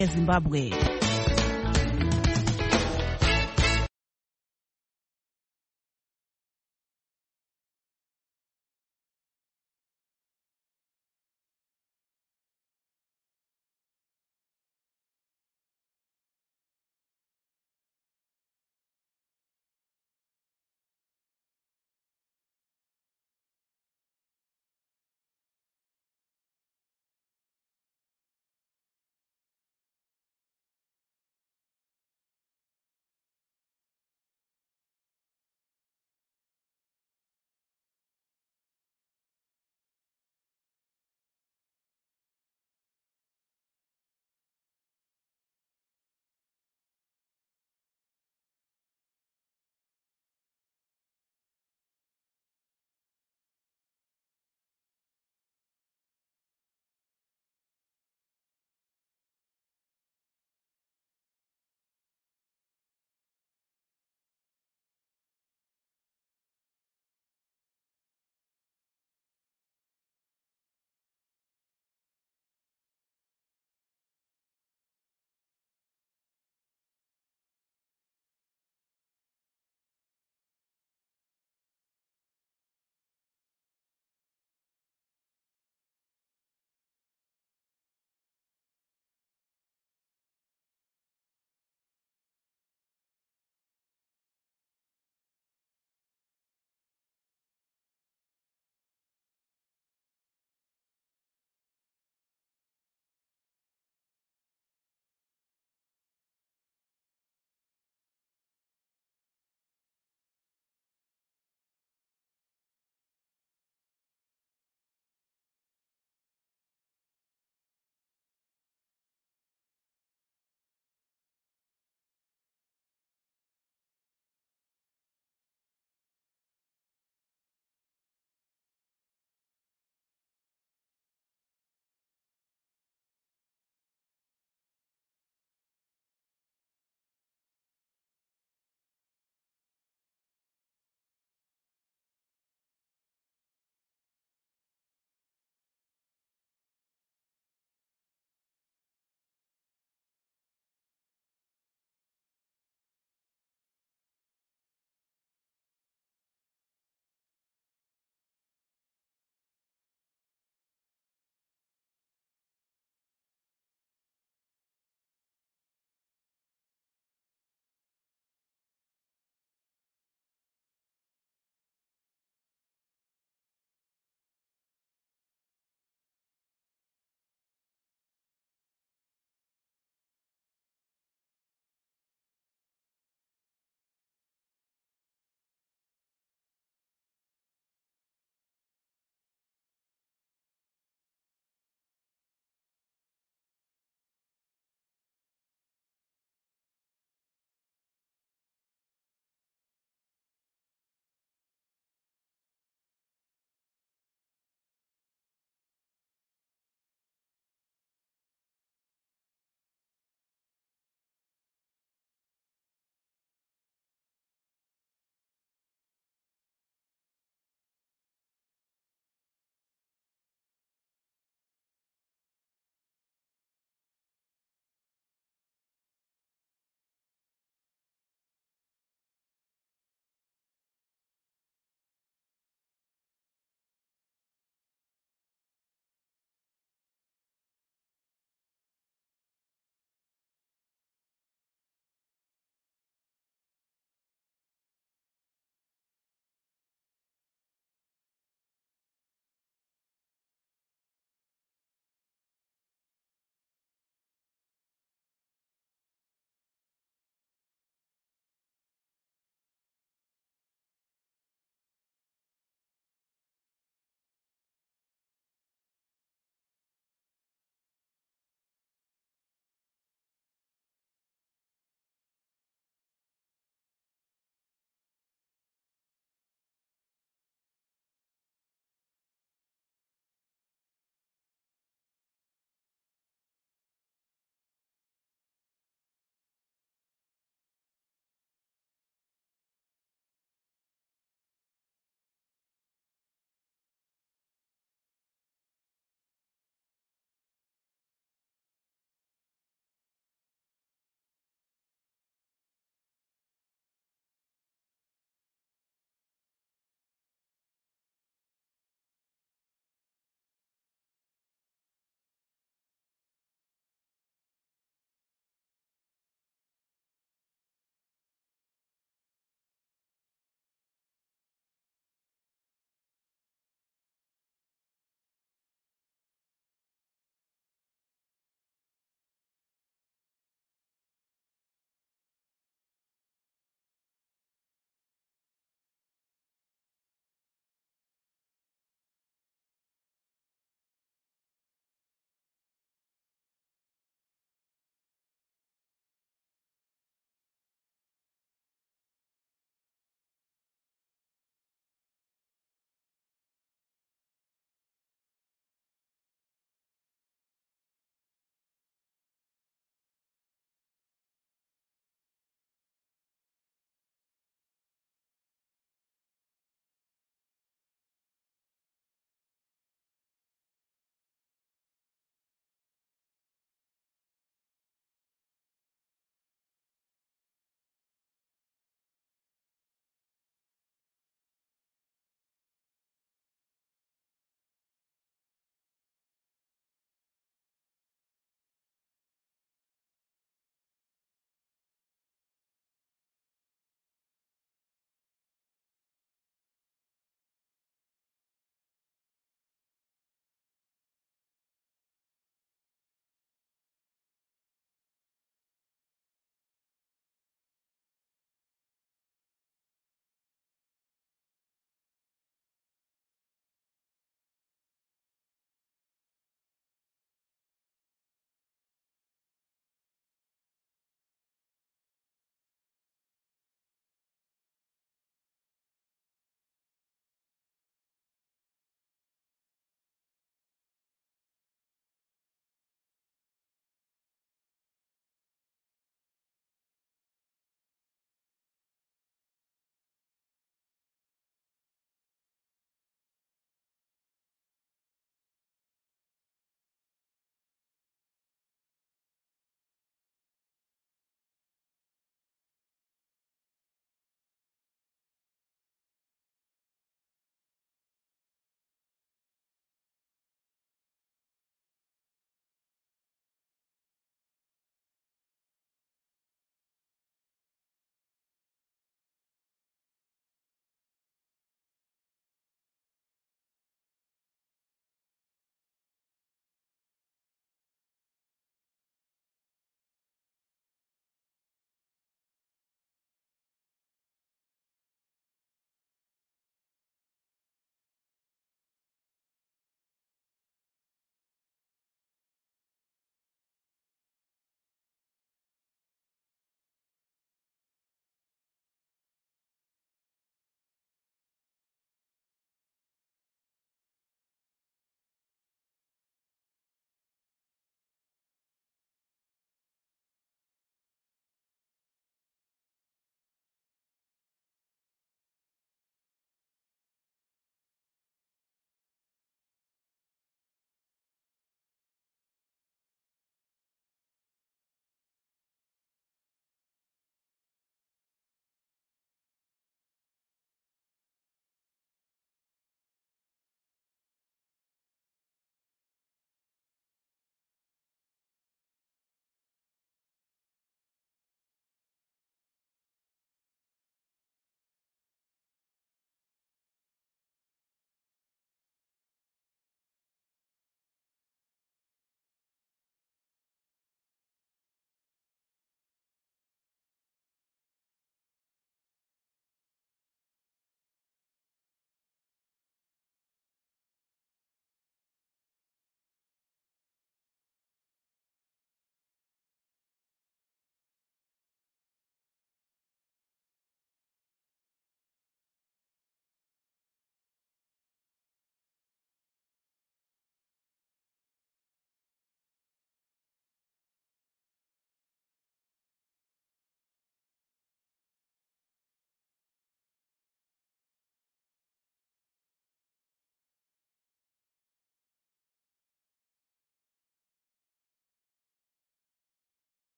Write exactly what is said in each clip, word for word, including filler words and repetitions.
Zimbabwe.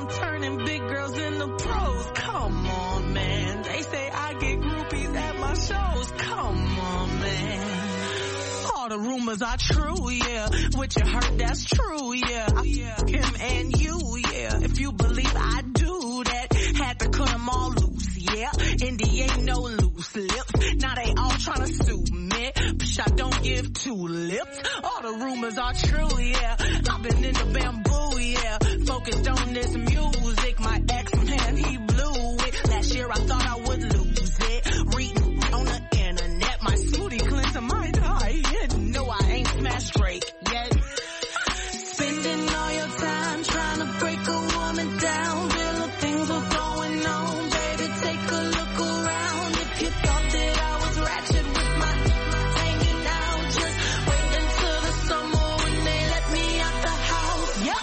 I'm turning big girls into pros. Come on, man. They say I get groupies at my shows. Come on, man. All the rumors are true, yeah. What you heard, that's true, yeah. I fuck him and you, yeah. If you believe I do that, had to cut them all loose, yeah. Indy ain't no loose lips. Now they all tryna sue me. Psh, I don't give two lips. All the rumors are true, yeah. I've been in the bamboo, yeah. Focused on this music. My ex, man, he blew it. Last year I thought I would lose it. Reading on the internet, my smoothie cleanser might die. Yeah, no, I ain't smashed straight yet. Spending all your time trying to break a woman down. Real things are going on, baby, take a look around. If you thought that I was ratchet with my hanging out, just wait until the summer when they let me out the house. Yep.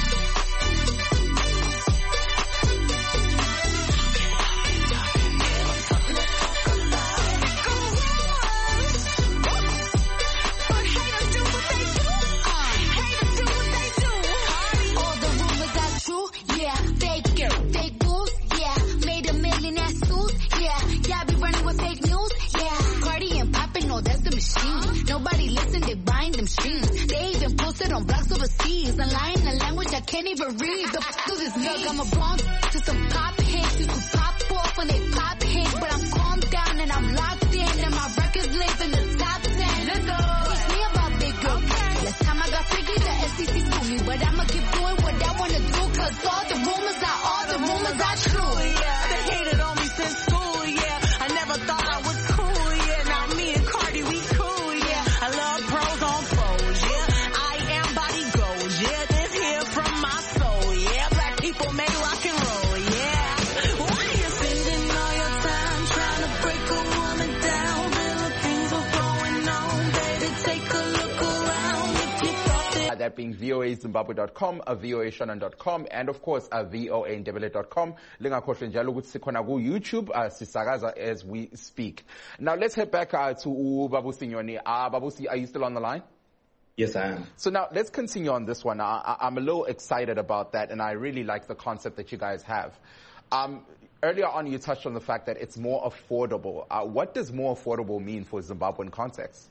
Nobody listen, they buying them streams. They even posted on blogs overseas. And lying in a language I can't even read. The f*** do this look, I'm a bomb to some pop hits. You could pop off when they pop hits. But I'm calmed down and I'm locked in. And my records live in the top ten. Let's go. Teach me about big girl. Okay. Last time I got freaky, the S E C sued me. But I'ma keep doing what I wanna do. Cause all the rumors are, all the rumors are true. Yeah, they hated on me since school, yeah. I never thought I was cool, yeah. Now me and Cardi, we cool, yeah. I love pros on pros, yeah. I am body gold, yeah. This here from my soul, yeah. Black people make rock and roll, yeah. Why you spending all your time trying to break a woman down? Little things are going on, baby, take a look around. If you thought that... That being V O A Zimbabwe dot com, uh, V O A Shannon dot com, and of course uh, V O A Ndebele dot com. Lingakhohlwe njalo ukuthi sikhona ku YouTube, uh, sisakaza as we speak. Now let's head back uh, to Babusi Nyoni. Uh, Babusi, are you still on the line? Yes, I am. So now let's continue on this one. I, I, I'm a little excited about that, and I really like the concept that you guys have. Um, earlier on, you touched on the fact that it's more affordable. Uh, what does more affordable mean for Zimbabwean context?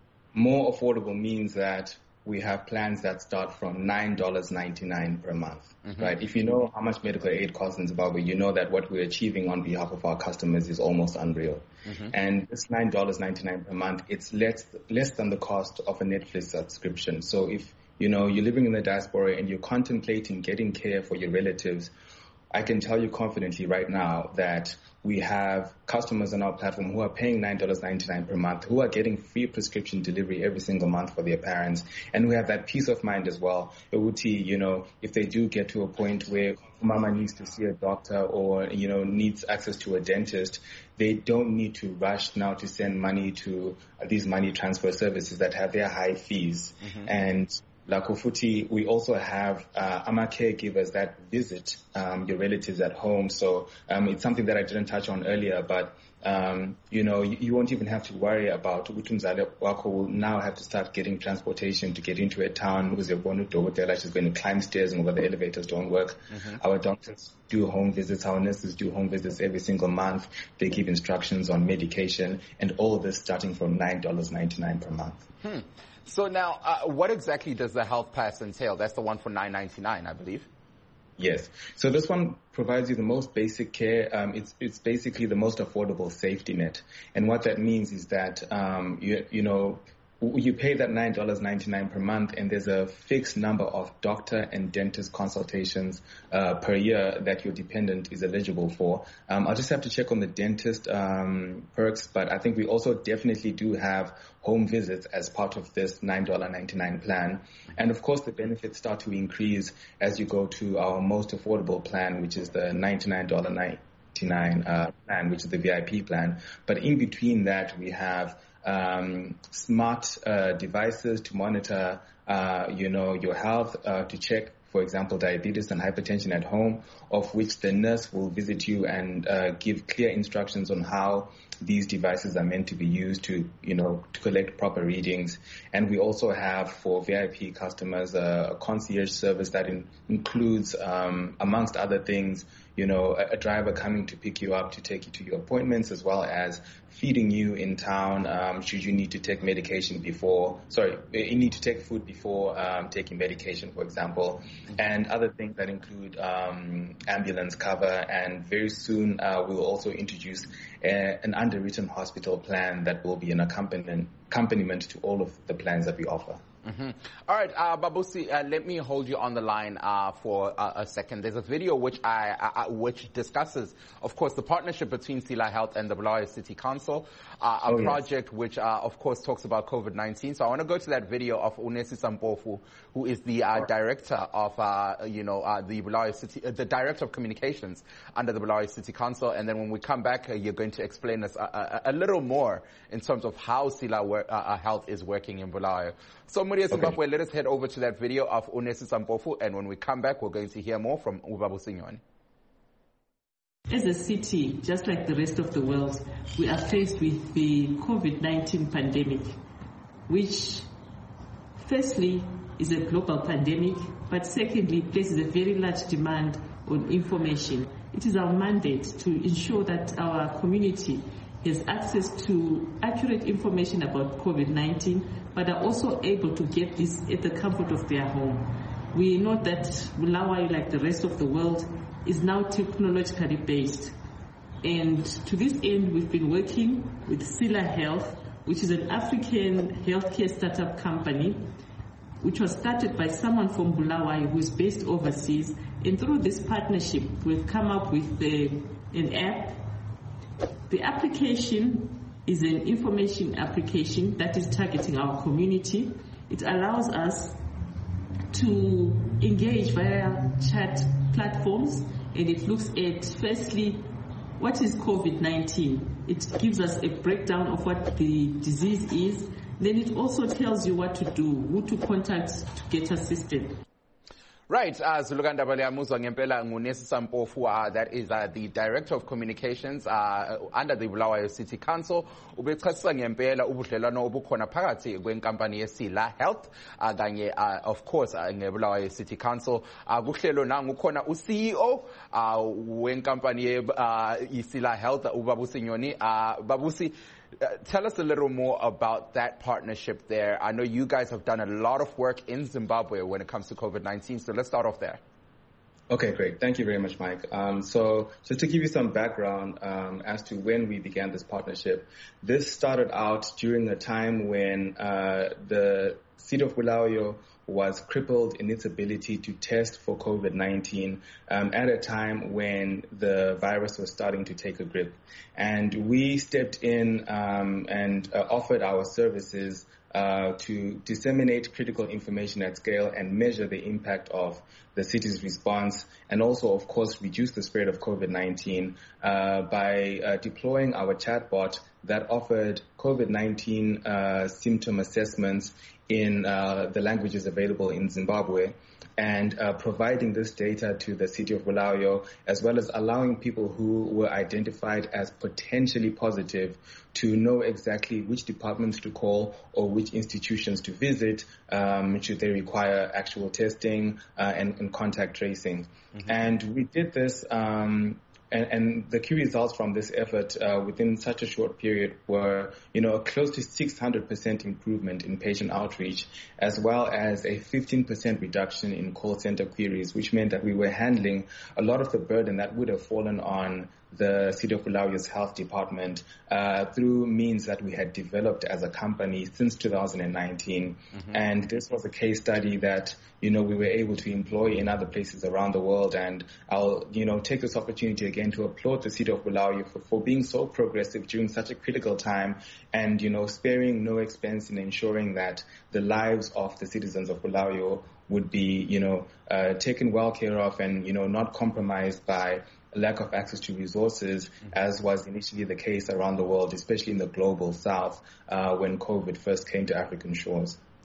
More affordable means that we have plans that start from nine dollars and ninety-nine cents per month, mm-hmm. right? If you know how much medical aid costs in Zimbabwe, you know that what we're achieving on behalf of our customers is almost unreal. Mm-hmm. And this nine dollars and ninety-nine cents per month, it's less, less than the cost of a Netflix subscription. So if, you know, you're living in the diaspora and you're contemplating getting care for your relatives, I can tell you confidently right now that we have customers on our platform who are paying nine dollars and ninety-nine cents per month, who are getting free prescription delivery every single month for their parents. And we have that peace of mind as well. Uti, you know, if they do get to a point where mama needs to see a doctor or, you know, needs access to a dentist, they don't need to rush now to send money to these money transfer services that have their high fees. Mm-hmm. And Lakofuti, we also have uh, AMA caregivers that visit um, your relatives at home. So um, it's something that I didn't touch on earlier, but um, you know, you, you won't even have to worry about Utumzale Wako will now have to start getting transportation to get into a town. She's going to climb stairs and where the elevators don't work. Mm-hmm. Our doctors do home visits. Our nurses do home visits every single month. They give instructions on medication, and all of this starting from nine dollars and ninety-nine cents per month. Hmm. So now, uh, what exactly does the health pass entail? That's the one for nine ninety-nine, I believe. Yes. So this one provides you the most basic care. Um, it's it's basically the most affordable safety net. And what that means is that um, you you know you pay that nine dollars and ninety-nine cents per month, and there's a fixed number of doctor and dentist consultations uh, per year that your dependent is eligible for. Um, I'll just have to check on the dentist um, perks, but I think we also definitely do have home visits as part of this nine dollars and ninety-nine cents plan. And of course, the benefits start to increase as you go to our most affordable plan, which is the ninety-nine dollars and ninety-nine cents uh, plan, which is the V I P plan. But in between that, we have um, smart uh, devices to monitor, uh, you know, your health, uh, to check for example, diabetes and hypertension at home, of which the nurse will visit you and uh, give clear instructions on how these devices are meant to be used to, you know, to collect proper readings. And we also have for V I P customers a, a concierge service that in, includes, um, amongst other things, you know, a, a driver coming to pick you up to take you to your appointments, as well as feeding you in town, um, should you need to take medication before, sorry, you need to take food before um, taking medication, for example, and other things that include um, ambulance cover. And very soon uh, we will also introduce a, an underwritten hospital plan that will be an accompaniment, accompaniment to all of the plans that we offer. Mm-hmm. All right, uh, Babusi, uh, let me hold you on the line uh, for uh, a second. There's a video which I, I, which discusses, of course, the partnership between Sila Health and the Bulawayo City Council, uh, a oh, project yes. which, uh, of course, talks about COVID nineteen. So I want to go to that video of Unesisa Mpofu, who is the uh, director of, uh, you know, uh, the Bulawayo City, uh, the director of communications under the Bulawayo City Council. And then when we come back, uh, you're going to explain us a, a, a little more in terms of how Sila work, uh, Health is working in Bulawayo. So, Muria Zimbabwe, okay. Let us head over to that video of Unesisa Mpofu, and when we come back, we're going to hear more from Ubabusi Nyoni. As a city, just like the rest of the world, we are faced with the COVID nineteen pandemic, which firstly is a global pandemic, but secondly places a very large demand on information. It is our mandate to ensure that our community has access to accurate information about COVID nineteen, but are also able to get this at the comfort of their home. We know that Bulawayo, like the rest of the world, is now technologically based. And to this end, we've been working with Sila Health, which is an African healthcare startup company, which was started by someone from Bulawayo who is based overseas. And through this partnership, we've come up with the, an app. The application is an information application that is targeting our community. It allows us to engage via chat platforms, and it looks at, firstly, what is COVID nineteen? It gives us a breakdown of what the disease is. Then it also tells you what to do, who to contact to get assisted. Right, uh, Zuluganda Baliamuzwa Ngempela Unesisa Mpofu, uh, that is uh, the Director of Communications uh, under the Bulawayo City Council. Ubechasisa ngempela ubudlelwano obukhona phakathi kwenkampani yeSila Health uh, kanye uh, of course uh, ngeBulawayo City Council. Uh, kuhlelo nangu khona u-C E O uh, wenkampani yeSila uh, Health, uBabusi Nyoni. Uh, Babusi, Uh, tell us a little more about that partnership there. I know you guys have done a lot of work in Zimbabwe when it comes to COVID nineteen, so let's start off there. Okay, great. Thank you very much, Mike. Um, so, so to give you some background um, as to when we began this partnership, this started out during a time when uh, the city of Bulawayo was crippled in its ability to test for COVID nineteen um, at a time when the virus was starting to take a grip. And we stepped in um, and uh, offered our services uh, to disseminate critical information at scale and measure the impact of the city's response, and also, of course, reduce the spread of COVID nineteen uh, by uh, deploying our chatbot that offered COVID nineteen uh, symptom assessments in uh, the languages available in Zimbabwe, and uh, providing this data to the city of Bulawayo, as well as allowing people who were identified as potentially positive to know exactly which departments to call or which institutions to visit um, should they require actual testing uh, and, and contact tracing. Mm-hmm. And we did this um, And, and the key results from this effort uh, within such a short period were, you know, close to six hundred percent improvement in patient outreach, as well as a fifteen percent reduction in call center queries, which meant that we were handling a lot of the burden that would have fallen on the City of Bulawayo's health department uh, through means that we had developed as a company since two thousand nineteen. Mm-hmm. And this was a case study that, you know, we were able to employ in other places around the world. And I'll, you know, take this opportunity again to applaud the City of Bulawayo for, for being so progressive during such a critical time and, you know, sparing no expense in ensuring that the lives of the citizens of Bulawayo would be, you know, uh, taken well care of and, you know, not compromised by lack of access to resources, mm-hmm. as was initially the case around the world, especially in the global south, uh, when COVID first came to African shores.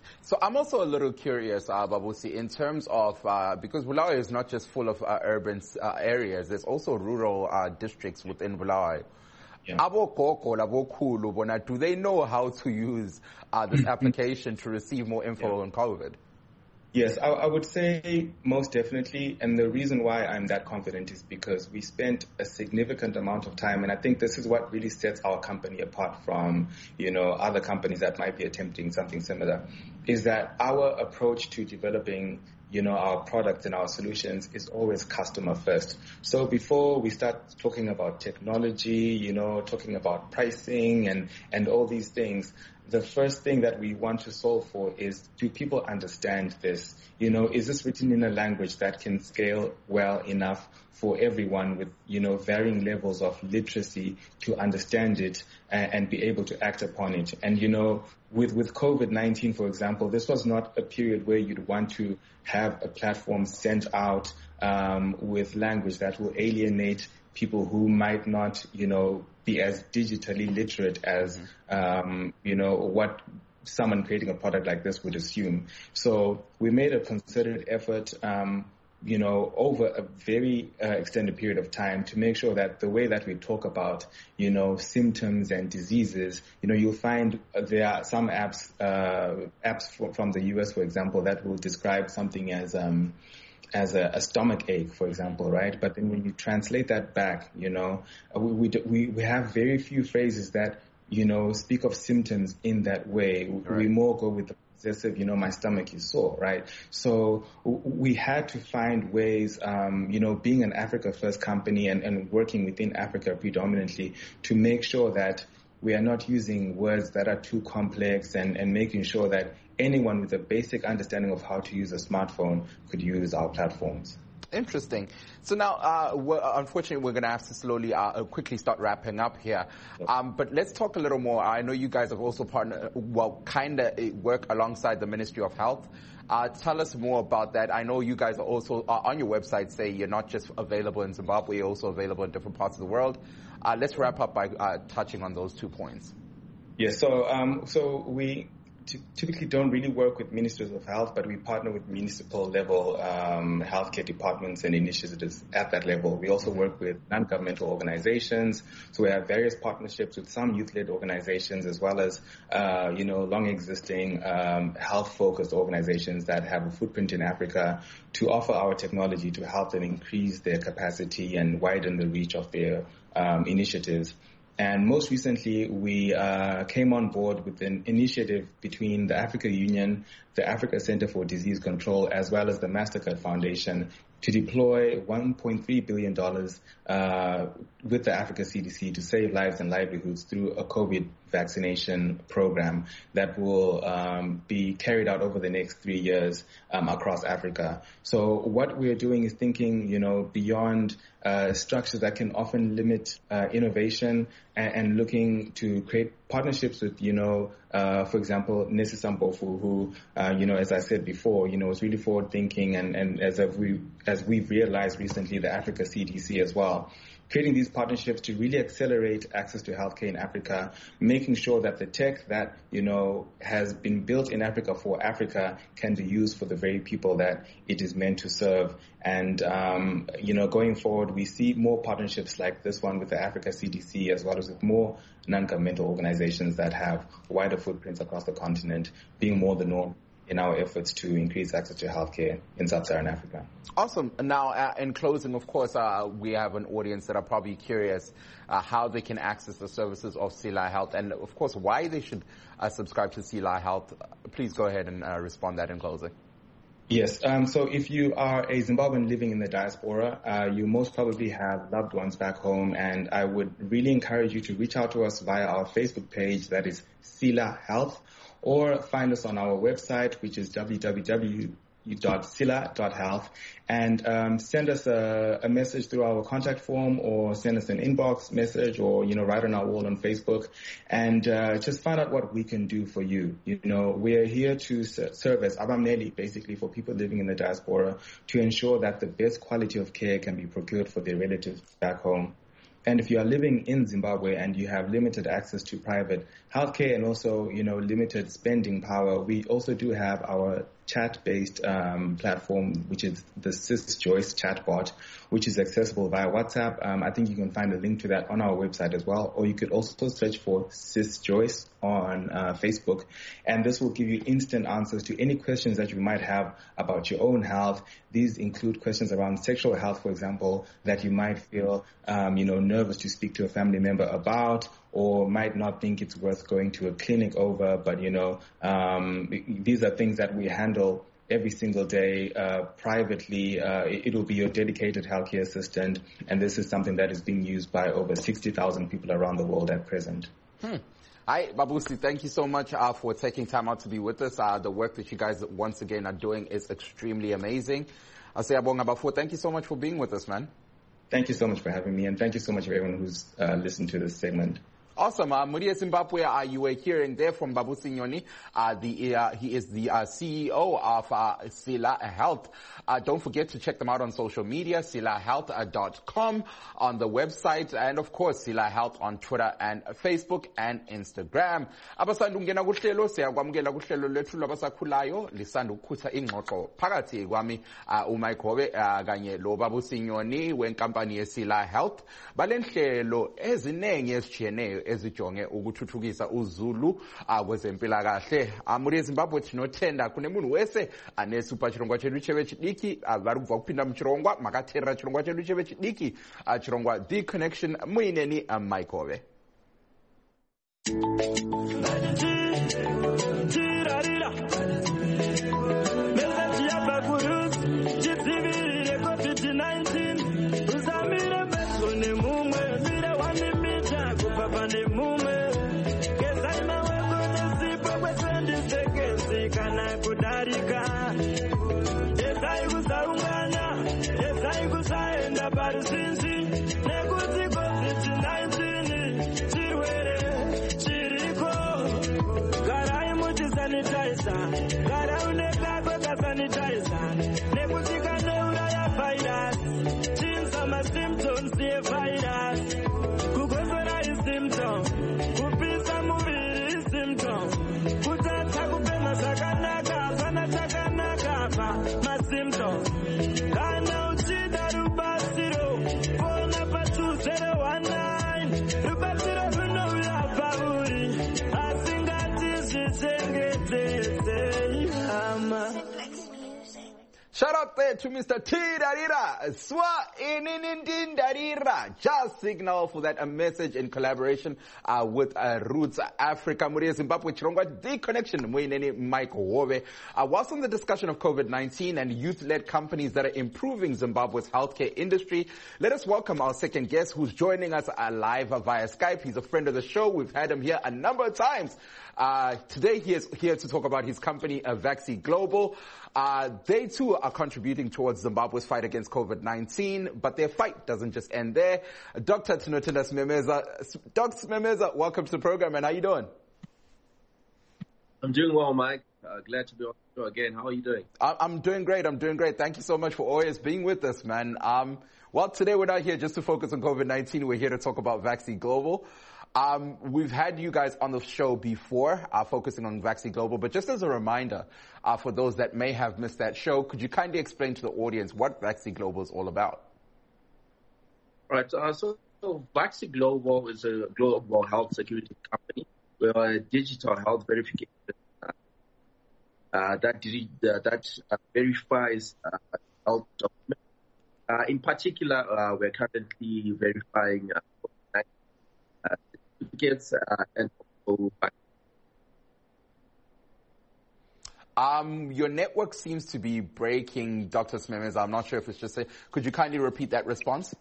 So I'm also a little curious, uh, Babusi, in terms of, uh, because Bulawayo is not just full of uh, urban uh, areas, there's also rural uh, districts within Bulawayo. Yeah. Abo Koko, Abo Kulu, Bona, do they know how to use uh, this application to receive more info yeah. on COVID? Yes, I, I would say most definitely. And the reason why I'm that confident is because we spent a significant amount of time. And I think this is what really sets our company apart from, you know, other companies that might be attempting something similar, is that our approach to developing, you know, our products and our solutions is always customer first. So before we start talking about technology, you know, talking about pricing and, and all these things, the first thing that we want to solve for is, do people understand this? You know, is this written in a language that can scale well enough for everyone with, you know, varying levels of literacy to understand it and, and be able to act upon it? And, you know, with, with COVID nineteen, for example, this was not a period where you'd want to have a platform sent out um, with language that will alienate people who might not, you know, be as digitally literate as, um, you know, what someone creating a product like this would assume. So we made a concerted effort, um, you know, over a very uh, extended period of time to make sure that the way that we talk about, you know, symptoms and diseases, you know, you'll find there are some apps, uh, apps from the U S, for example, that will describe something as, um, as a, a stomach ache, for example, right? But then when you translate that back, you know, we, we, we have very few phrases that, you know, speak of symptoms in that way. Right. We more go with the possessive, you know, my stomach is sore, right? So we had to find ways, um, you know, being an Africa First company and, and working within Africa predominantly to make sure that we are not using words that are too complex and, and making sure that anyone with a basic understanding of how to use a smartphone could use our platforms. Interesting. So now, uh, we're, unfortunately, we're going to have to slowly, uh, quickly start wrapping up here. Um, but let's talk a little more. I know you guys have also partnered, well, kind of work alongside the Ministry of Health. Uh, tell us more about that. I know you guys are also, uh, on your website, say you're not just available in Zimbabwe, you're also available in different parts of the world. Uh, let's wrap up by uh, touching on those two points. Yes, yeah, so, um, so we typically don't really work with ministries of health, but we partner with municipal level um, healthcare departments and initiatives at that level. We also work with non-governmental organizations. So we have various partnerships with some youth-led organizations as well as, uh, you know, long-existing um, health-focused organizations that have a footprint in Africa to offer our technology to help them increase their capacity and widen the reach of their um, initiatives. And most recently, we uh, came on board with an initiative between the Africa Union, the Africa Center for Disease Control, as well as the Mastercard Foundation to deploy one point three billion dollars uh, with the Africa C D C to save lives and livelihoods through a COVID vaccination program that will um, be carried out over the next three years um, across Africa. So what we're doing is thinking, you know, beyond uh, structures that can often limit uh, innovation and, and looking to create partnerships with, you know, uh, for example, Nesi Sambofu, who, uh, you know, as I said before, you know, is really forward thinking and, and as we, as we've realized recently, the Africa C D C as well. Creating these partnerships to really accelerate access to healthcare in Africa, making sure that the tech that, you know, has been built in Africa for Africa can be used for the very people that it is meant to serve. And, um, you know, going forward, we see more partnerships like this one with the Africa C D C as well as with more non-governmental organizations that have wider footprints across the continent being more the norm in our efforts to increase access to healthcare in sub-Saharan Africa. Awesome. Now, uh, in closing, of course, uh, we have an audience that are probably curious uh, how they can access the services of Sila Health and, of course, why they should uh, subscribe to Sila Health. Please go ahead and uh, respond that in closing. Yes. Um, so if you are a Zimbabwean living in the diaspora, uh, you most probably have loved ones back home, and I would really encourage you to reach out to us via our Facebook page, that is Sila Health, or find us on our website, which is w w w dot sila dot health, and um, send us a, a message through our contact form, or send us an inbox message, or, you know, write on our wall on Facebook, and uh, just find out what we can do for you. You know, we're here to serve as abameli, basically, for people living in the diaspora, to ensure that the best quality of care can be procured for their relatives back home. And if you are living in Zimbabwe and you have limited access to private healthcare and also, you know, limited spending power, we also do have our chat-based um, platform, which is the SysJoyce chatbot, which is accessible via WhatsApp. Um, I think you can find a link to that on our website as well, or you could also search for SysJoyce on uh, Facebook, and this will give you instant answers to any questions that you might have about your own health. These include questions around sexual health, for example, that you might feel, um, you know, nervous to speak to a family member about, or might not think it's worth going to a clinic over, but, you know, um, these are things that we handle every single day uh, privately. Uh, it will be your dedicated healthcare assistant, and this is something that is being used by over sixty thousand people around the world at present. Hmm. Hi, Babusi. Thank you so much uh, for taking time out to be with us. Uh, the work that you guys once again are doing is extremely amazing. Asiyabonga Bafo, thank you so much for being with us, man. Thank you so much for having me, and thank you so much for everyone who's uh, listened to this segment. Awesome. Uh, Muria Zimbabwe, uh, you were hearing there from Babusi Nyoni. Uh, the, uh, he is the uh, C E O of uh, Sila Health. Uh, don't forget to check them out on social media, sila health dot com on the website, and of course, Sila Health on Twitter and Facebook and Instagram. Abasanda ungena kuhlelo, siyakwamukela kuhlelo lethu labasakhulayo, lisanda ukukhutha ingxoxo phakathi kwami uh, uMike Hobe uh, kanye lo Babusi Nyoni wenkampani yeSila Health. Balenhlelo ezinengi ezitshiyeneyo ezijonge ukuthuthukisa uzulu kwezempilakahle. Muri eZimbabwe tinothenda kune munhu wese ane super chirongwa chedu cheve chidiki vari kubva kupinda muchirongwa makateerera chirongwa chedu cheve chidiki chirongwa The Connection. Muineni Mike Hobe. Shout out there to Mister T Darira, Swa Ininindin Darira, Just Signal for that a message in collaboration uh, with uh, Roots Africa. Muri Zimbabwe Chirongwa The Connection, Muineni Mike Hobe. Uh, whilst on the discussion of COVID nineteen and youth-led companies that are improving Zimbabwe's healthcare industry, let us welcome our second guest who's joining us uh, live via Skype. He's a friend of the show. We've had him here a number of times. Uh, today he is here to talk about his company, uh, Vaxi Global. Uh, they too are contributing towards Zimbabwe's fight against COVID nineteen, but their fight doesn't just end there. Doctor Tinotenda Smemeza, Doctor Smemeza, welcome to the program, and how are you doing? I'm doing well, Mike. Uh, glad to be on the show again. How are you doing? I'm doing great. I'm doing great. Thank you so much for always being with us, man. Um, well, today we're not here just to focus on COVID nineteen. We're here to talk about Vaxi Global. Um, we've had you guys on the show before, uh, focusing on Vaxi Global, but just as a reminder, uh, for those that may have missed that show, could you kindly explain to the audience what Vaxi Global is all about? Right. Uh, so, so Vaxi Global is a global health security company. We're a digital health verification uh, uh, that uh, that uh, verifies uh, health documents. Uh, in particular, uh, we're currently verifying uh, uh, certificates uh, and also Um, your network seems to be breaking, Doctor Smemeza. I'm not sure if it's just a, could you kindly repeat that response?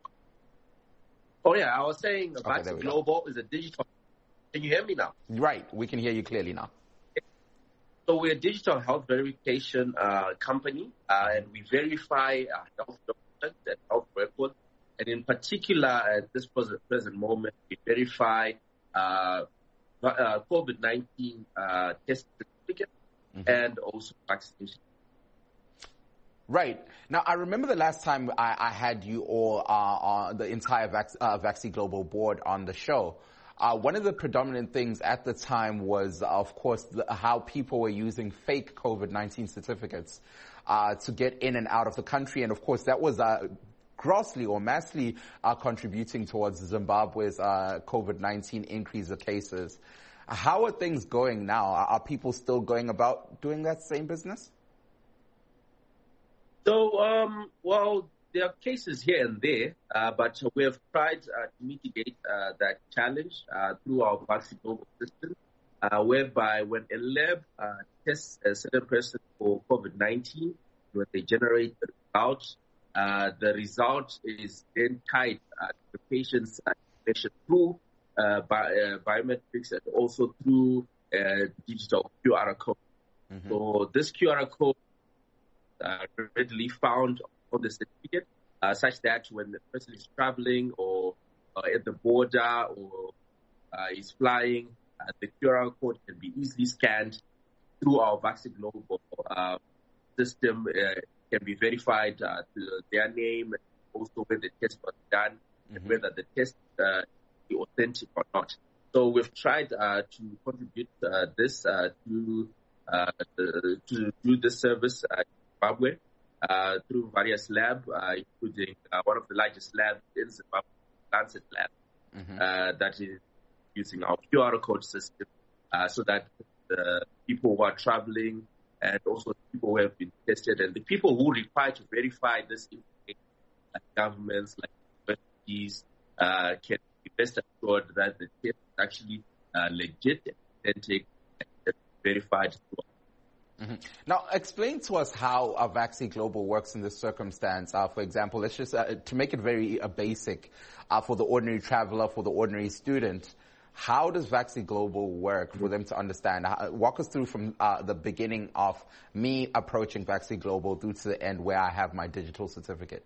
Oh yeah, I was saying Okay, Vaxi there we go. Global is a digital. Can you hear me now? Right. We can hear you clearly now. So we're a digital health verification uh, company, uh, and we verify uh, health documents and health records. And in particular, at this present, present moment, we verify uh, uh, COVID nineteen uh, test certificates mm-hmm. and also vaccination. Right. Now, I remember the last time I, I had you all, uh, on the entire Vax, uh, Vaxi Global board on the show. Uh, one of the predominant things at the time was, uh, of course, the, how people were using fake COVID nineteen certificates uh, to get in and out of the country. And, of course, that was uh, grossly or massively uh, contributing towards Zimbabwe's uh, COVID nineteen increase of cases. How are things going now? Are, are people still going about doing that same business? So, um, well, there are cases here and there, uh, but we have tried uh, to mitigate uh, that challenge uh, through our Vaxi Global system, uh, whereby when a lab uh, tests a certain person for COVID nineteen, when they generate the result, uh, the result is then tied uh, to the patient's information through uh, bi- uh, biometrics and also through uh, digital Q R code. Mm-hmm. So this Q R code Uh, readily found on the certificate, uh, such that when the person is traveling or uh, at the border or uh, is flying, uh, the Q R code can be easily scanned through our Vaxi Global uh, system. Uh, can be verified uh, to their name and also when the test was done, mm-hmm. and whether the test uh, is authentic or not. So we've tried uh, to contribute uh, this uh, to uh, the, to do this service. Uh, Zimbabwe, uh, through various labs, uh, including uh, one of the largest labs in Zimbabwe, Lancet Lab, mm-hmm. uh, that is using our Q R code system, uh, so that the people who are traveling and also people who have been tested and the people who require to verify this information, like governments, like universities, uh, can be best assured that the test is actually uh, legit, authentic, and verified through. Mm-hmm. Now, explain to us how uh, Vaxi Global works in this circumstance. Uh, for example, let's just, uh, to make it very uh, basic, uh, for the ordinary traveler, for the ordinary student, how does Vaxi Global work for them to understand? Uh, walk us through from uh, the beginning of me approaching Vaxi Global through to the end where I have my digital certificate.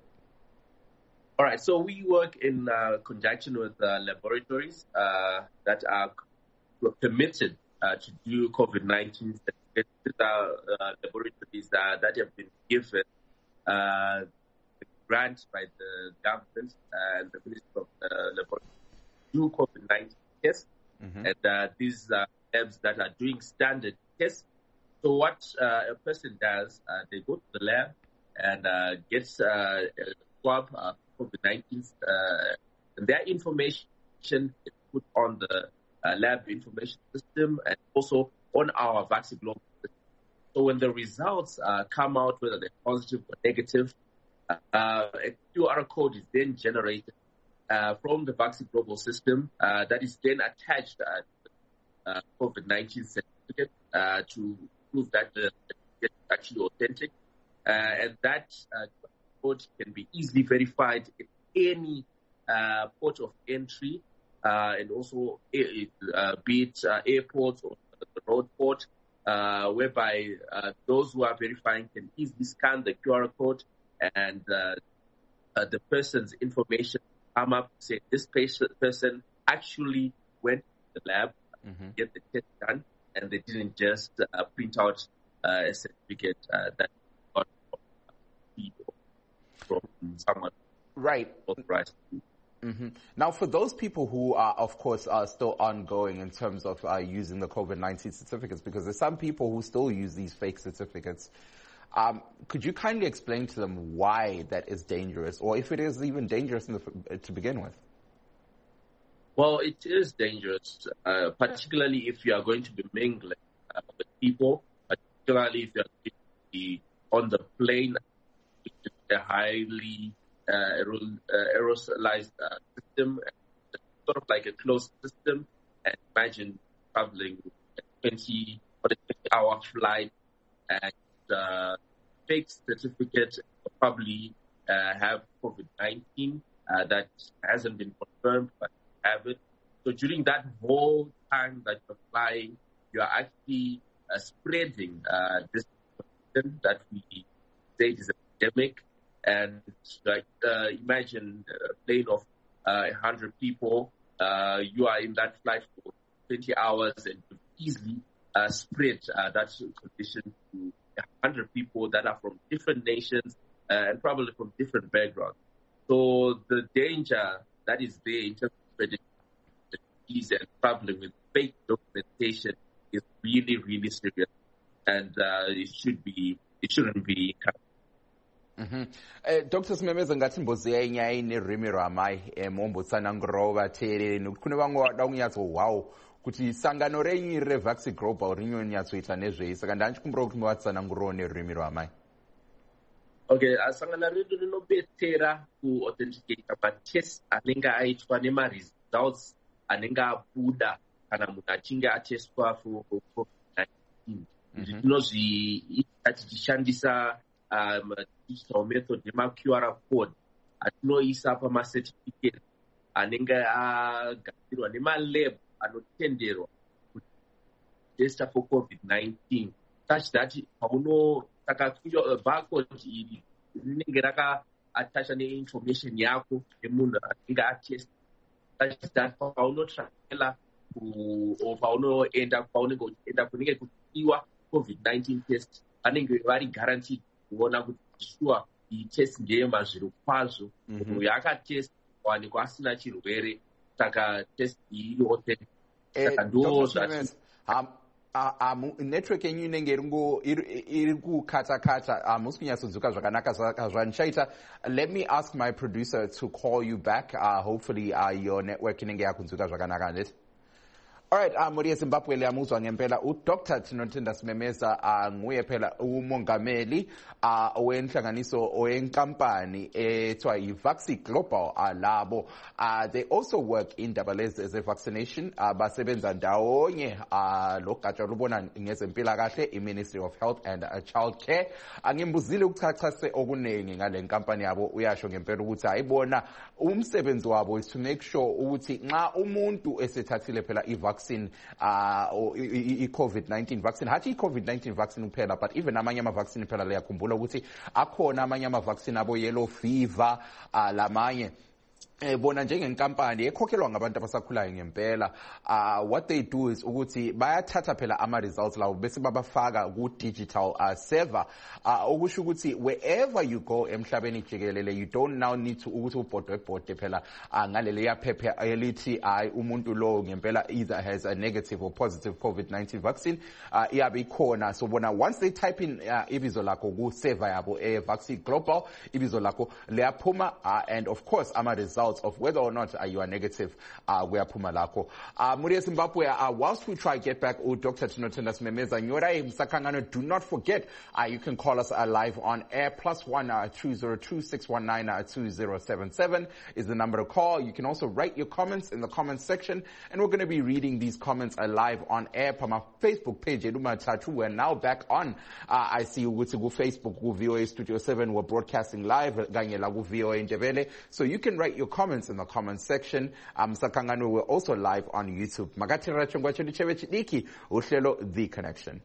All right, so we work in uh, conjunction with uh, laboratories uh, that are permitted uh, to do COVID nineteen certificates. These are uh, laboratories uh, that have been given uh, grants by the government and the Ministry of uh, Laboratory to do COVID nineteen tests. Mm-hmm. And uh, these are labs that are doing standard tests. So what uh, a person does, uh, they go to the lab and uh, gets uh, a swab of COVID nineteen, uh, and their information is put on the uh, lab information system and also on our Vaxi Global system. So when the results uh, come out, whether they're positive or negative, uh, a Q R code is then generated uh, from the Vaxi Global system uh, that is then attached uh, to the uh, COVID nineteen certificate uh, to prove that the certificate is actually authentic. Uh, and that uh, code can be easily verified at any uh, port of entry uh, and also uh, be it uh, airports or the road port, uh, whereby uh, those who are verifying can easily scan the Q R code and uh, uh, the person's information come up, say this person actually went to the lab, mm-hmm. get the test done, and they didn't just uh, print out uh, a certificate uh, that got from someone. Right. Authorized. Mm-hmm. Now, for those people who are, of course, are still ongoing in terms of uh, using the COVID nineteen certificates, because there's some people who still use these fake certificates, um, could you kindly explain to them why that is dangerous, or if it is even dangerous in the, to begin with? Well, it is dangerous, uh, particularly if you are going to be mingling uh, with people, particularly if you are going to be on the plane, which is a highly uh, aerosolized uh, system, sort of like a closed system. And imagine traveling a twenty or a twenty hour flight and uh, fake certificate probably uh, have COVID nineteen uh, that hasn't been confirmed, but have it. So during that whole time that you're flying, you are actually uh, spreading uh, this that we say is a pandemic. And like uh, imagine a plane of uh, one hundred people, uh, you are in that flight for twenty hours and you easily uh, spread uh, that condition to one hundred people that are from different nations uh, and probably from different backgrounds. So the danger that is there in terms of spreading the disease and traveling with fake documentation is really, really serious, and uh, it should be, it shouldn't be. Mm-hmm. Uh, Doctor Simemeza ngathi mboziya inyaya nerimi ramai emombotsana ngrova tere nokune vangu daunyadzo wow kuti sangano renyi revaccine global rinyo nyatsoita nezvei saka ndanchikumbira kuti muvatsana nguro nerimi ramai. Okay, sangano redu rinobetsera kuauthenticate matest anenge aitwa nemaresults anenge abuda kana munhu achinge atestwa for covid nineteen. Tinozviita tichishandisa um, digital method nema-Q R code atinoisa pamacertificate anenge agadzirwa nemalab anotenderwa kutesta for covid nineteen, such that pauno saka barcode iri rinenge rakaatacha neinformation yako yemunhu anenge atesta, such that paunotravela paunoenda paunenge uchienda kunenge kuchiiwa covid nineteen test vanenge vari guaranteed kuona kuti sure iyi test ngeyemazviro kwazvo munhu yakatest wanikwa asina chirwere saka test iyi yote saka ndo zvati network yenyu inenge iri kukatakata hamusi kunyatsodzoka zvakanaka saka zvandichaita, let me ask my producer to call you back. Uh, hopefully uh, your network inenge yakunzwika zvakanaka handiti. Alright, uh, muri yeZimbabwe liyamuzwa ngempela uDr Tinotenda Simemeza uh, nguye phela umongameli uh, wenhlanganiso wenkampani ethiwa iVaccine Global uh, labo uh, they also work in double as a vaccination uh, basebenza ndawonye uh, logatsha lubona ngezempilakahle iMinistry of Health and uh, Child Care. Angimbuzile ukuchachase okunengi ngale nkampani yabo, uyasho ngempela ukuthi ayibona umsebenzi wabo is to make sure ukuthi nxa umuntu esethathile phela ivaccine vaccine uh i-COVID nineteen vaccine hathi i-COVID nineteen vaccine kuphela but even amanye ama-vaccine phela liyakhumbula ukuthi akhona amanye ama-vaccine abo yellow fever uh, lamanye eh bona njengenkampani ekhokhelwa ngabantu abasakhulayo ngempela. Uh what they do is ukuthi bayathatha phela ama results lawo bese babafaka ku digital uh, server uh okusho ukuthi wherever you go emhlabeni jikelele you don't now need to ukuthi ubhodwe bhodwe phela uh, ngalele yaphephe elithi ay umuntu lo ngempela either has a negative or positive COVID nineteen vaccine uh iyabe ikhona. So bona once they type in uh, ibizo lakho ku server yabo e Vaccine Global ibizo lakho liyaphuma uh, and of course ama results of whether or not uh, you are negative uh kuyaphuma lakho. Uh muri yeZimbabwe uh, whilst we try get back oh, Doctor Tinotenda Simemeza nyora imsakangano, do not forget uh, you can call us uh, live on air. Plus one uh, two zero two six one nine uh, two zero seven seven is the number to call. You can also write your comments in the comments section and we're going to be reading these comments uh, live on air from our Facebook page. We're now back on uh, I see you with Facebook ku V O A Studio seven. We're broadcasting live ganye la ku V O A Ndebele, so you can write your comments in the comments section. Um, Sakangano, we're also live on YouTube. Magatira chongwa chonichewe chidiki uhlelo The Connection.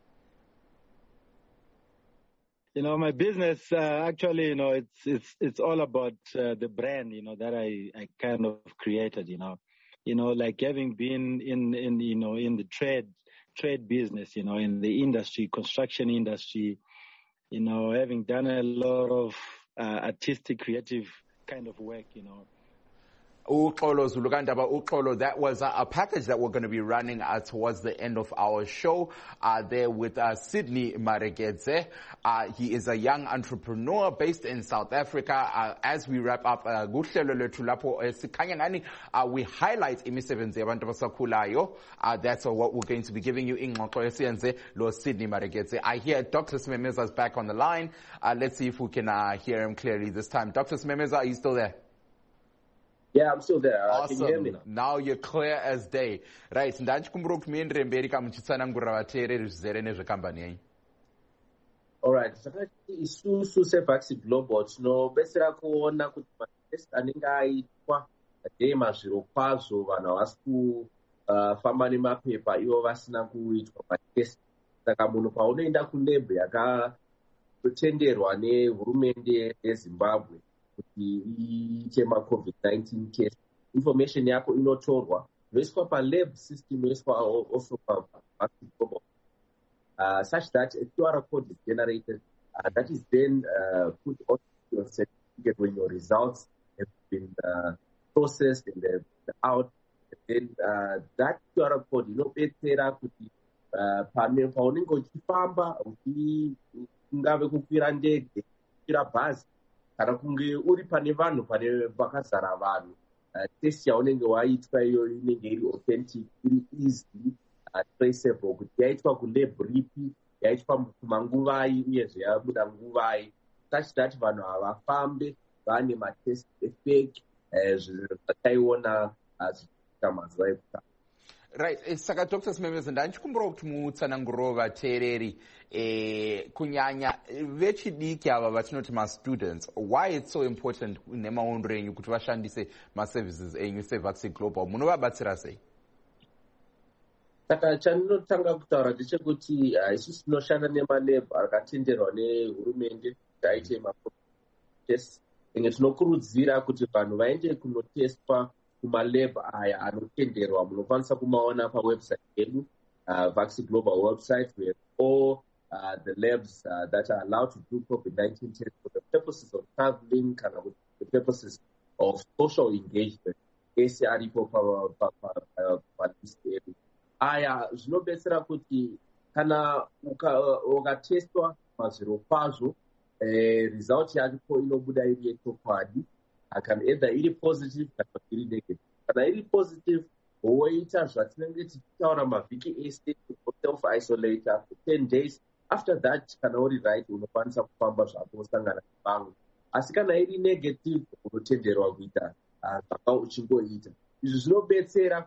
You know, my business uh, actually, you know, it's it's it's all about uh, the brand, you know, that I, I kind of created. You know, you know, like having been in in you know in the trade trade business, you know, in the industry, construction industry, you know, having done a lot of uh, artistic, creative kind of work, you know. Uxolo Zulukandaba Uxolo, that was a, a package that we're going to be running uh, towards the end of our show. Uh, there with uh, Sydney Marekeze. Uh, he is a young entrepreneur based in South Africa. Uh, as we wrap up, uh, uh, we highlight imisebenzi yabantu abasakhulayo. Uh, that's uh, what we're going to be giving you in Lo Sydney Marekeze. I hear Doctor Simemeza is back on the line. Uh, let's see if we can uh, hear him clearly this time. Doctor Simemeza, are you still there? Yeah, I'm still there. Uh, awesome. Can you hear me now? Now you're clear as day. Right. Ndachikumbura kuti muendere mberi kamuchitsana ngura vateereri zvizere nezvekambani yenyu. All right. Sakati isusu seVaccine Global tinobetsera kuona kuti matest anenge aitwa ngemazviro kwazvo vanhu havasi kufamba nemapepa ivo vasina kuitwa matest. Saka munhu paunoenda kulab yakatenderwa nehurumende yeZimbabwe kuti iite maCovid nineteen test, information yako inotorwa yoiswa palab system, yoiswa also paVaccine Global. uh, such that a Q R code is generated. Uh, that is then uh, put on your certificate when your results have been uh, processed and they're out. And then uh, that Q R code, you know, inobetsera kuti paunenge uchifamba ungave kukwira ndege, kukwira bhazi, kana kunge uri pane vanhu pane pakazara vanhu, test yaunenge waitwa iyoyo inenge iri authentic, iri easy, uh, traceable, kuti yaitwa kulab ripi, yaitwa kumanguvai uyezve yabuda nguvai, such that vanhu havafambe vane matest efake zvataiona zvichiita mazuva ekutanga. Right, saka Doctor Simemeza ndanchikumbura kuti mutsananguro vateereri eh, kunyanya vechidiki ava vatinoti ma-students, why it's so important nemaondero enyu kuti vashandise ma-services enyu seVaxi Global, munovabatsira sei? Saka chandinotanga kutaura ndechekuti isusu tinoshanda nemalab akatenderwa nehurumende kuti aite matests, enge tinokurudzira kuti vanhu vaende kunotestwa kumalab aya anotenderwa. Munokwanisa kumaona pawebsite yedu, uh, Vaxi Global website, where all uh, the labs uh, that are allowed to do COVID nineteen tests for the purposes of traveling, kind of the purposes of social engagement, ese aripo palist yedu. Aya zvinobetsera kuti kana ukatestwa mazviro kwazvo, eh, result yacho inobuda iri yechokwadi, kana either iri positive kana iri negative. Kana iri positive, woita zvatinenge tichitaura mavhiki ese, self isolate for ten days. After that, kana uri right, unokwanisa kufamba zvako usangana nevamwe. Asi kana iri negative, unotenderwa kuita zvaka uchingoita. Izvi zvinobetsera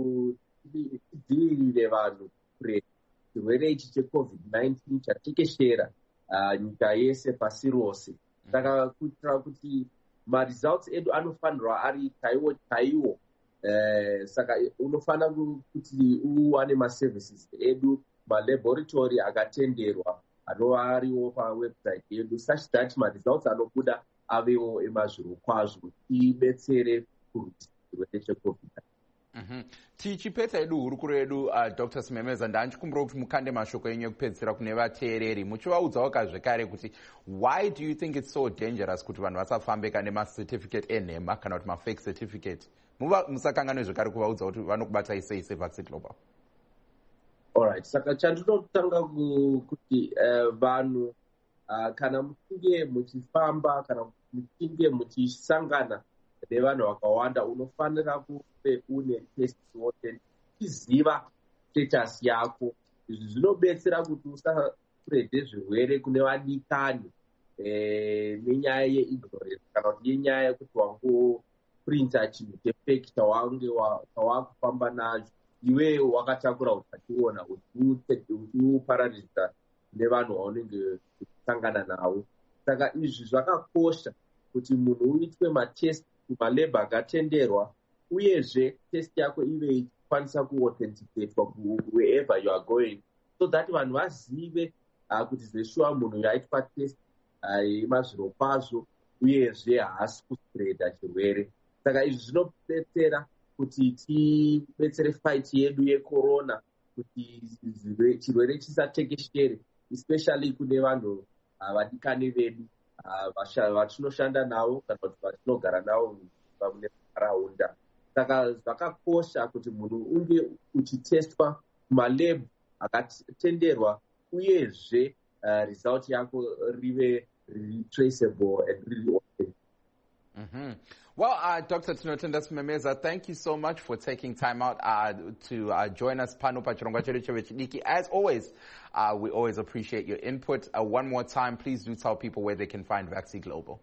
kuti tidzivirire vanhu kure chirwere ichi cheCovid nineteen chatekeshera nyika yese pasi rose. Saka kuitira kuti ma-results edu anofanirwa ari chaiwo chaiwo. Eh, saka unofanira kuti uwane ma-services edu, ma-laboratory akatenderwa anova ariwo pawebsite yedu, such that ma-results anobuda avewo emazviro kwazvo, tibetsere kurwisa chirwere cheCovid. Mm-hmm. Tichipedza edu hurukuro yedu uh, Doctor Simemeza, ndanchikumbura kuti mukande mashoko enyu ekupedzisira kune vateereri muchivaudzawo zvekare kuti why do you think it's so dangerous kuti vanhu vasafambe kana ma-certificate enhema kana kuti ma-fake certificate? Musakanganwe zvekare kuvaudza kuti vanokubatai sei seVaxi Global. Alright, saka chandinotanga kuti uh, vanhu uh, kana muchinge muchifamba kana muchinge muchisangana nevanhu vakawanda, unofanira kunge une test wote, uchiziva status yako. Izvi zvinobetsera kuti usaspread zvirwere kune vadikani eh, nenyaya yeignorance kana kuti yenyaya yekuti wangoprinta chinhu chefake chawange wawakufamba nacho, iwe wakatakura utachiona uchiupararidza nevanhu vaunenge uchisangana navo. Saka izvi zvakakosha kuti munhu uitwe matest kumalab akatenderwa, uyezve test yako ive ichikwanisa kuauthenticatewa wherever you are going, so that vanhu vazive uh, kuti zveshuwa munhu yaitwa test yemazviro uh, kwazvo, uyezve haasi kuspreda chirwere. Saka izvi zvinobetsera kuti tibetsere fight yedu yecorona, kuti chirwere chisatekeshere, especially kune vanhu uh, vadikani vedu vatinoshanda navo kana kuti vatinogara navo pamwe nharaunda. Saka zvakakosha kuti munhu unge uchitestwa kumalab akatenderwa, uyezve uh, result yako rive traceable and really authentic. Mm-hmm. Well, uh, Doctor Tinotenda Simemeza, thank you so much for taking time out uh, to uh, join us pano pachirongwa chedu chevechidiki. As always, uh, we always appreciate your input. Uh, one more time, please do tell people where they can find Vaxi Global.